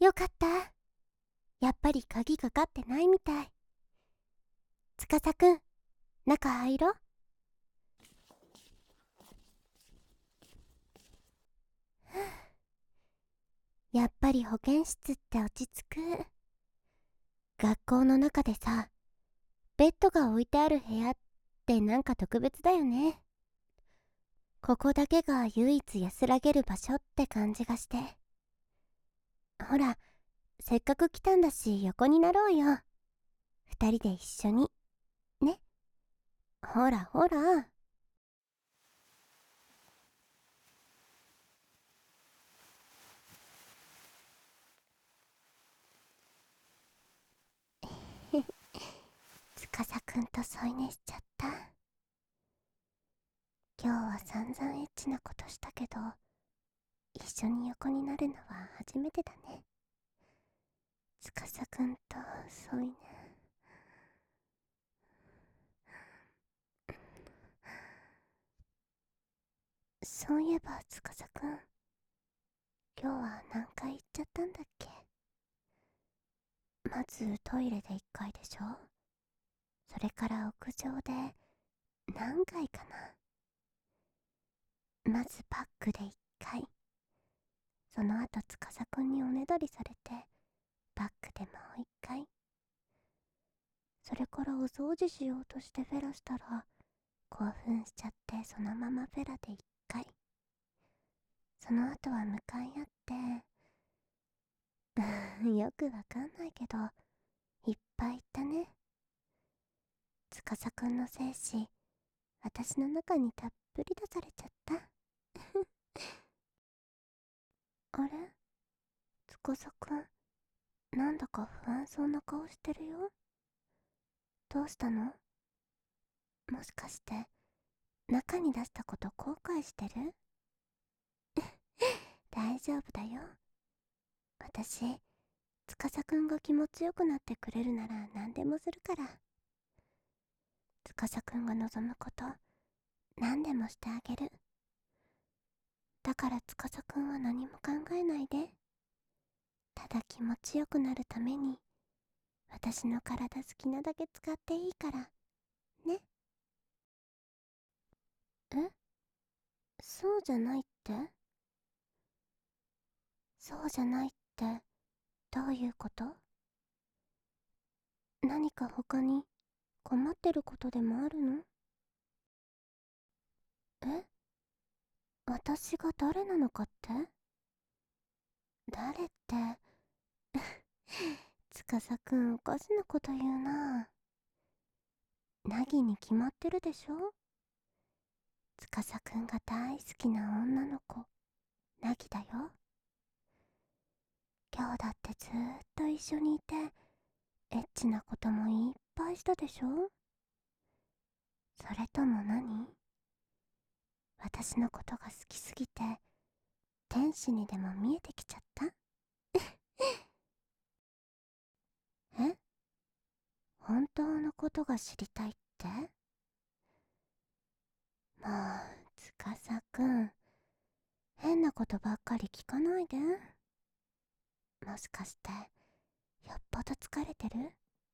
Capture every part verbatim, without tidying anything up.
よかった。やっぱり鍵かかってないみたい。司くん、中入ろ。やっぱり保健室って落ち着く。学校の中でさ、ベッドが置いてある部屋ってなんか特別だよね。ここだけが唯一安らげる場所って感じがして。ほら、せっかく来たんだし横になろうよ。二人で一緒に。ね。ほらほら。司くんと添い寝しちゃった。今日は散々エッチなことしたけど、一緒に横になるのは初めてだね。司くんと添い寝。そういえば司くん、今日は何回行っちゃったんだっけ。まずトイレでいっかいでしょ。それから屋上で何回かな。まずパックでいっかい、その後司くんにおねだりされてパックでもういっかい、それからお掃除しようとしてフェラしたら興奮しちゃってそのままフェラでいっかい、その後は向かい合ってよくわかんないけどいっぱい行ったね。司くんの精子私の中にたっぷり出されちゃったあれ、司くん、なんだか不安そうな顔してるよ。どうしたの？もしかして中に出したこと後悔してる？大丈夫だよ。私、司くんが気持ちよくなってくれるなら何でもするから。司くんが望むこと何でもしてあげる。だから司くんは何も考えないで。ただ気持ちよくなるために私の体好きなだけ使っていいからね。え、そうじゃないって？そうじゃないってどういうこと？何か他に困ってることでもあるの？え、私が誰なのかって？誰って。司くんおかしなこと言うな。ナギに決まってるでしょ。司くんが大好きな女の子ナギだよ。今日だってずーっと一緒にいてエッチなこともいっぱいしたでしょ。それとも何？私のことが好きすぎて天使にでも見えてきちゃった？え、本当のことが知りたいって？もう司くん、変なことばっかり聞かないで。もしかしてよっぽど疲れてる？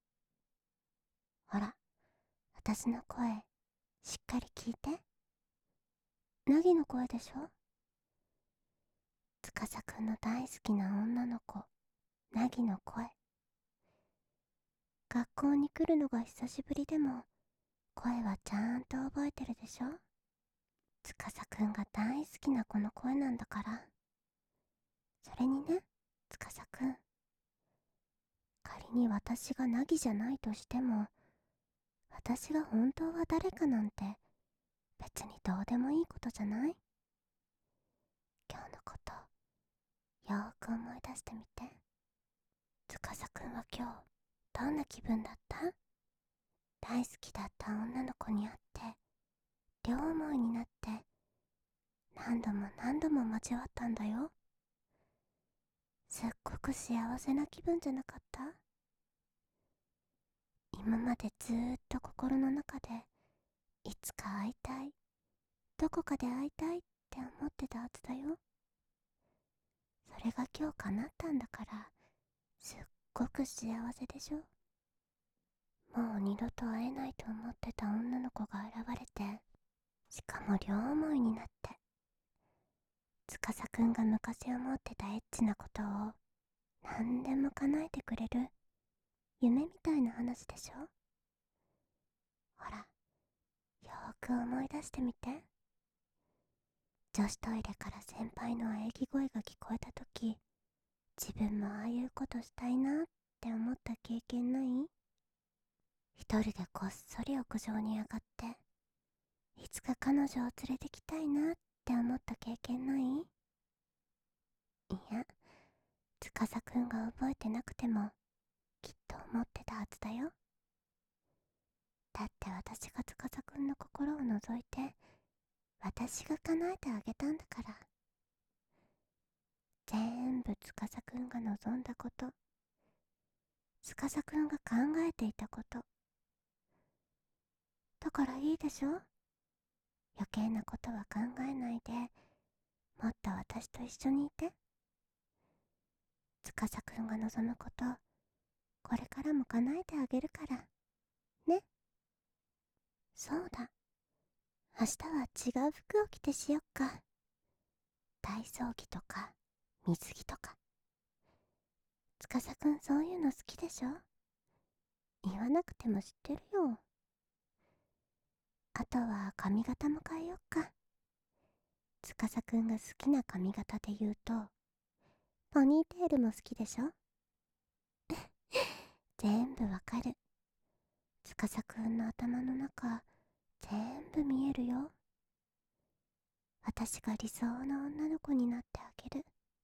ほら、私の声しっかり聞いて。ナギの声でしょ。司くんの大好きな女の子ナギの声。学校に来るのが久しぶりでも声はちゃんと覚えてるでしょ。司くんが大好きなこの声なんだから。それにね、司くん、仮に私がナギじゃないとしても私が本当は誰かなんて別にどうでもいいことじゃない？今日のことよーく思い出してみて。司くんは今日どんな気分だった？大好きだった女の子に会って両思いになって何度も何度も交わったんだよ。すっごく幸せな気分じゃなかった？今までずーっと心の中でいつか会いたい、どこかで会いたいって思ってたはずだよ。それが今日叶ったんだからすっごく幸せでしょ。もう二度と会えないと思ってた女の子が現れて、しかも両思いになって、司くんが昔思ってたエッチなことを何でも叶えてくれる夢みたいな話でしょ。ほら、よーく思い出してみて。女子トイレから先輩の喘ぎ声が聞こえたとき、自分もああいうことしたいなって思った経験ない？一人でこっそり屋上に上がって、いつか彼女を連れてきたいなって思った経験ない？いや、司くんが覚えてなくても、きっと思ってたはずだよ。だって私が司くんの心を覗いて、私が叶えてあげたんだから。全部司くんが望んだこと、司くんが考えていたこと。だからいいでしょ？余計なことは考えないで、もっと私と一緒にいて。司くんが望むこと、これからも叶えてあげるから。ね。そうだ。明日は違う服を着てしよっか。体操着とか、水着とか。司くんそういうの好きでしょ？言わなくても知ってるよ。あとは髪型も変えよっか。司くんが好きな髪型で言うと、ポニーテールも好きでしょ？全部わかる。司くんの頭の中、全部見えるよ。私が理想の女の子になってあげる。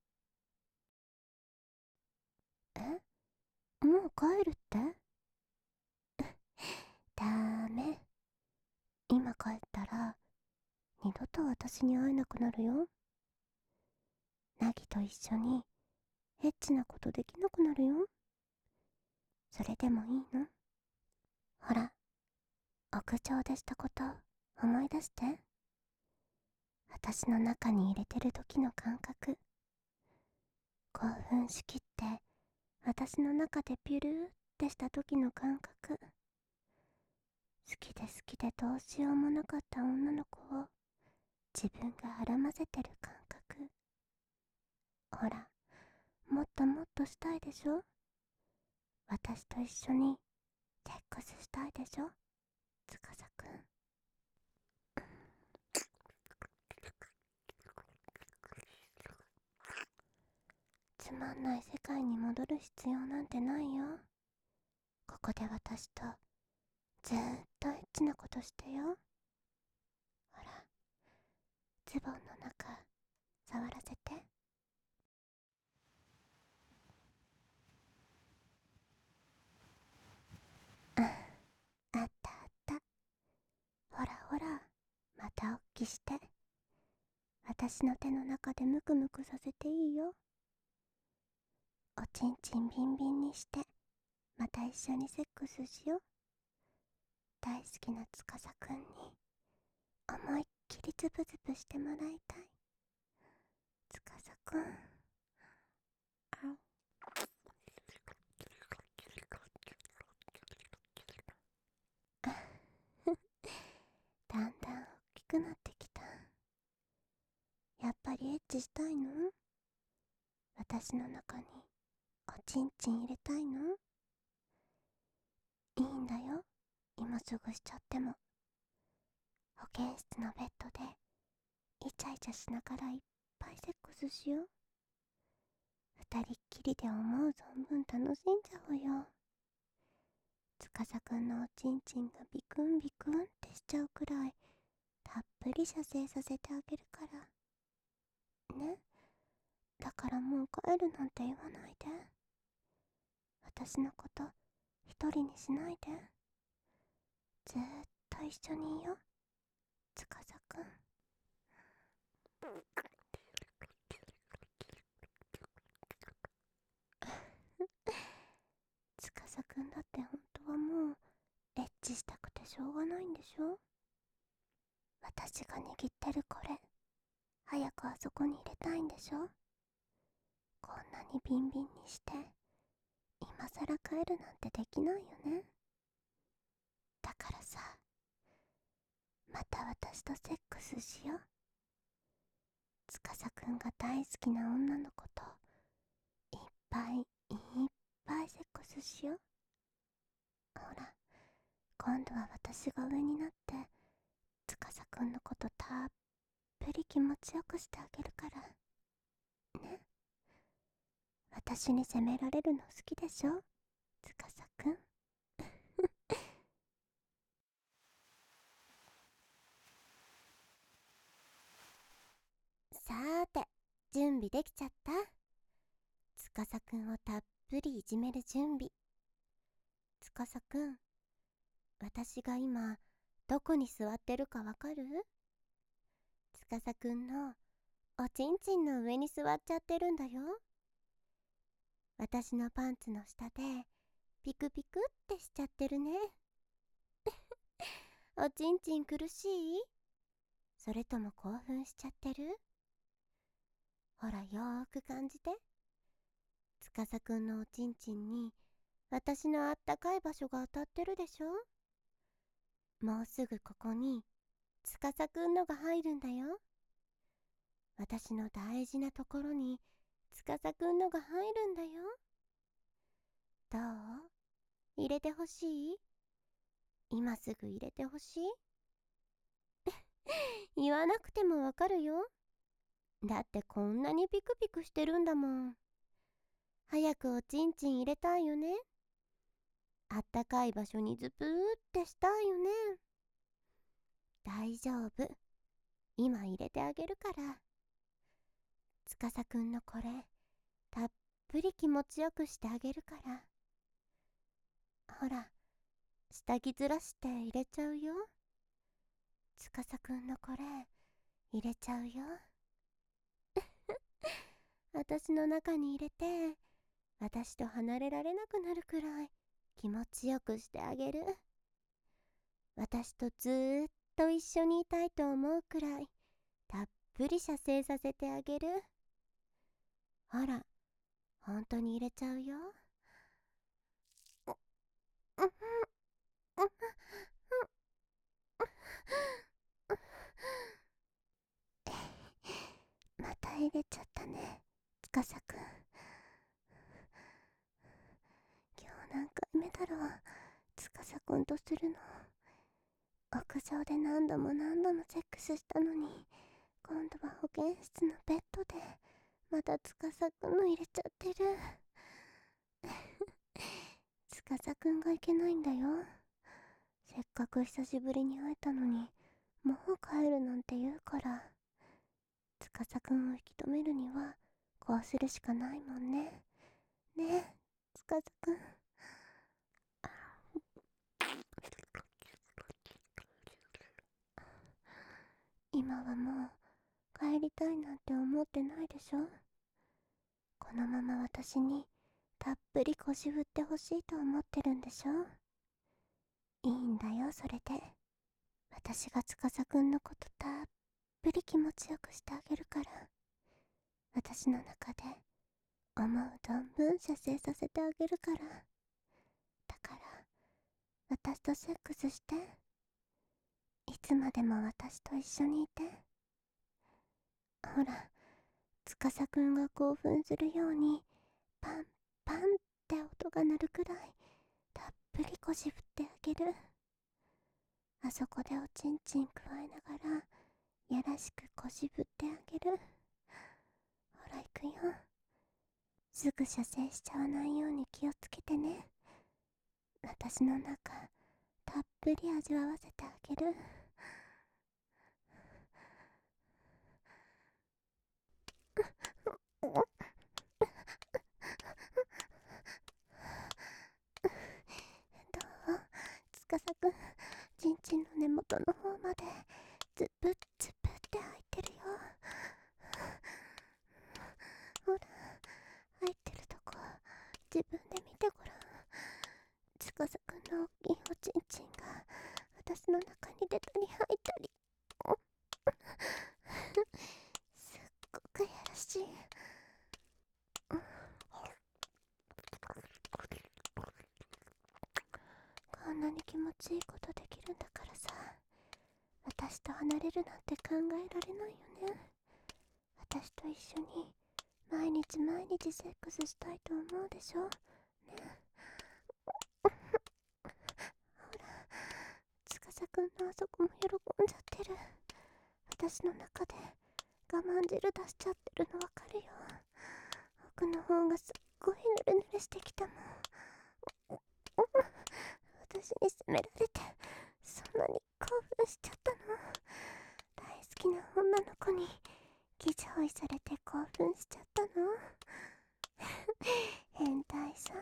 え？もう帰るって？ダメ。今帰ったら、二度と私に会えなくなるよ。ナギと一緒に、エッチなことできなくなるよ。それでもいいの？ほら、屋上でしたこと思い出して。私の中に入れてる時の感覚。興奮しきって私の中でピュルーってした時の感覚。好きで好きでどうしようもなかった女の子を自分があらませてる感覚。ほら、もっともっとしたいでしょ？私と一緒にセックスしたいでしょ？司くん。つまんない世界に戻る必要なんてないよ。ここで私とずーっとエッチなことしてよ。ほら、ズボンの中触らせて。あ、あったあった。ほらほら、またおっきして。私の手の中でムクムクさせていいよ。おちんちんビンビンにして、また一緒にセックスしよう。大好きな司くんに思いっきりズブズブしてもらいたい。司くん。あ、だんだん大きくなってきた。やっぱりエッチしたいの？私の中におちんちん入れたいの？いいんだよ、今すぐしちゃっても。保健室のベッドでイチャイチャしながらいっぱいセックスしよう。二人っきりで思う存分楽しんじゃおうよ。司くんのおちんちんがビクンビクンってしちゃうくらいたっぷり射精させてあげるからね。だからもう帰るなんて言わないで。私のこと一人にしないで。ずーっと一緒にいよう、司くん。司くんだって本当はもうエッチしたくてしょうがないんでしょ？私が握ってるこれ、早くあそこに入れたいんでしょ？こんなにビンビンにして、 今さら帰るなんてできないよね。だからさ、また私とセックスしよう。司くんが大好きな女の子といっぱいいっぱいセックスしよう。ほら、今度は私が上になって司くんのことたっぷり気持ちよくしてあげるからね。私に責められるの好きでしょ、司くん。さーて、準備できちゃった。司くんをたっぷりいじめる準備。司くん、私が今どこに座ってるかわかる？司くんのおちんちんの上に座っちゃってるんだよ。私のパンツの下でピクピクってしちゃってるね。おちんちん苦しい？それとも興奮しちゃってる？ほら、よーく感じて。司くんのおちんちんに私のあったかい場所が当たってるでしょ。もうすぐここに司くんのが入るんだよ。私の大事なところに司くんのが入るんだよ。どう？入れてほしい？今すぐ入れてほしい？言わなくてもわかるよ。だってこんなにピクピクしてるんだもん。早くおちんちん入れたいよね。あったかい場所にズプーってしたいよね。大丈夫。今入れてあげるから。司くんのこれ、たっぷり気持ちよくしてあげるから。ほら、下着ずらして入れちゃうよ。司くんのこれ、入れちゃうよ。私の中に入れて、私と離れられなくなるくらい気持ちよくしてあげる。私とずーっと一緒にいたいと思うくらいたっぷり射精させてあげる。ほら、本当に入れちゃうよ。また入れちゃったね、司くん。今日何回目だろう、司くんとするの。屋上で何度も何度もセックスしたのに、今度は保健室のベッドでまた司くんの入れちゃってる。司くんがいけないんだよ。せっかく久しぶりに会えたのにもう帰るなんて言うから。司くんを引き止めるにはこうするしかないもんね。ねえ、司くん。今はもう帰りたいなんて思ってないでしょ。このまま私にたっぷり腰振ってほしいと思ってるんでしょ。いいんだよ、それで。私が司くんのことたっぷり気持ちよくしてあげるから。私の中で思う存分射精させてあげるから。だから私とセックスして。いつまでも私と一緒にいて。ほら、司くんが興奮するようにパンパンって音が鳴るくらいたっぷり腰振ってあげる。あそこでおちんちんくわえながらやらしく腰振ってあげる。ほら、行くよ。すぐ射精しちゃわないように気をつけてね。私の中たっぷり味わわせてあげる。どう？司くん、ちんちんの根元の方までズブッズブって入ってるよ。ほら、入ってるとこ自分で見てごらん。司くんの大きいおちんちんが私の中に出たり入ったり。すっごくやらしい。 なに気持ちいいことできるんだからさ、私と離れるなんて考えられないよね。私と一緒に毎日毎日セックスしたいと思うでしょね。ほら、司くんのあそこも喜んじゃってる。私の中で我慢汁出しちゃってるのわかるよ。奥の方がすっごいヌルヌルしてきたもん。私に責められてそんなに興奮しちゃったの。大好きな女の子にギジョイされて興奮しちゃったの。変態さん。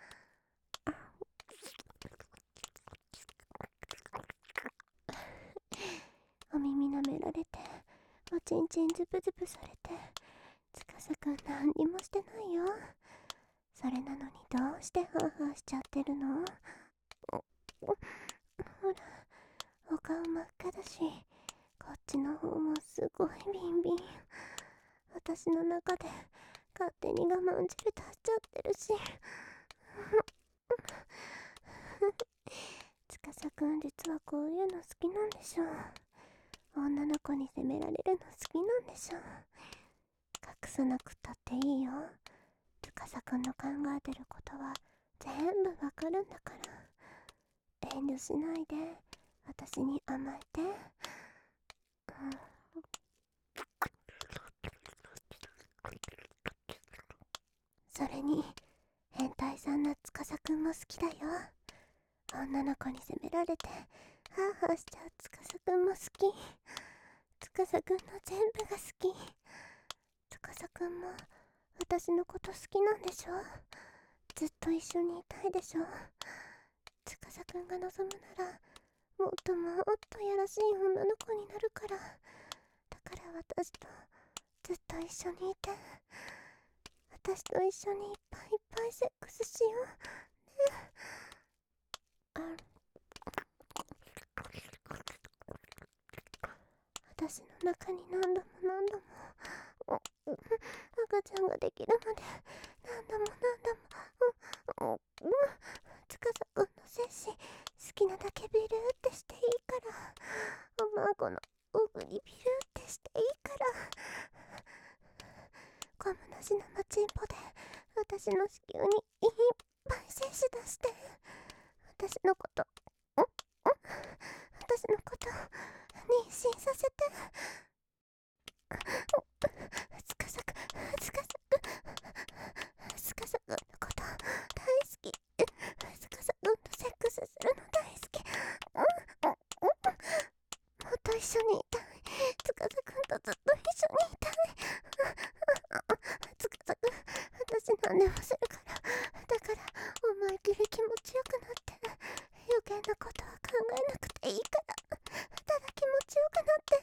お耳舐められて、おちんちんズブズブされて、司くん何にもしてないよ。それなのにどうしてハーハーしちゃってるの？ほら、お顔真っ赤だし、こっちの方もすごいビンビン。私の中で勝手に我慢汁出しちゃってるし。司くん実はこういうの好きなんでしょ。女の子に責められるの好きなんでしょ。隠さなくたっていいよ。司くんの考えてることは全部わかるんだから。遠慮しないで私に甘えて。うん、それに変態さんな司くんも好きだよ。女の子に責められてハーハーしちゃう司くんも好き。司くんの全部が好き。司くんも私のこと好きなんでしょ。ずっと一緒にいたいでしょ。司くんが望むならもっともっとやらしい女の子になるから。だから私とずっと一緒にいて、私と一緒にいっぱいいっぱいセックスしようね。あ、私の中に何度も何度も赤ちゃんができるまで何度も何度も、うんうん、司くんの精子好きなだけビルってしていいから、おまんこの奥にビルってしていいから、ゴムなし生チンポで私の子宮にいっぱい精子出して、私のことんん私のこと妊娠させて。司くん、司くん、司くんのこと大好き。司くんとセックスするの大好き。うんうんうん、もっと一緒にいたい。司くんとずっと一緒にいたい。司くん、私何でもするから。だから思いっきり気持ちよくなって、余計なことは考えなくていいから、ただ気持ちよくなって、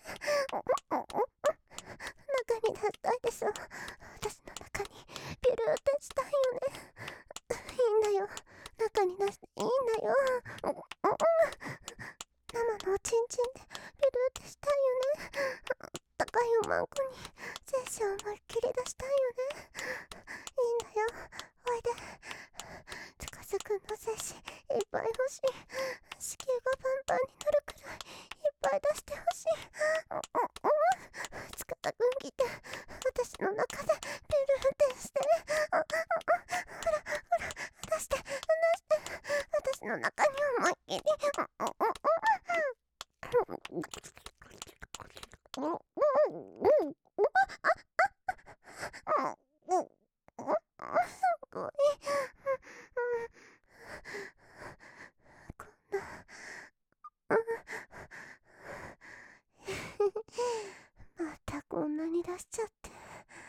中に出したいでしょ。私の中にビュルーってしたいよね。いいんだよ、中に出していいんだよ。生のおちんちんでビュルーってしたいよね。高いおまんこに精子を思いっきり出したいよね。いいんだよ、おいで。司くんの精子いっぱい欲しい。子宮がパンパンになるくらいいっぱい出してほしい。司くん来て、私の中でビュルーってして。ほらほら、出して出して、私の中に思いっきり。すごい。こんな、またこんなに出しちゃって。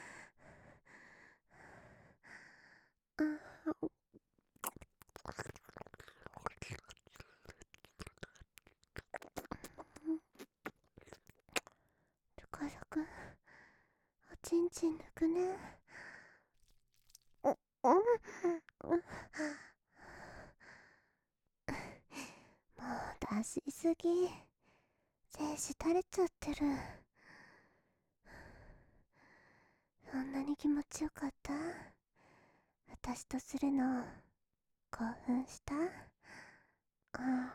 司くん、おちんちん抜くね。もう出しすぎ。精子垂れちゃってる。そんなに気持ちよかった？私とするの興奮した？あ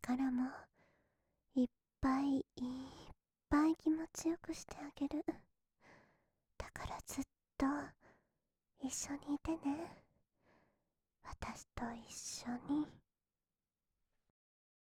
からもいっぱいいっぱい気持ちよくしてあげる。だからずっと一緒にいてね。私と一緒に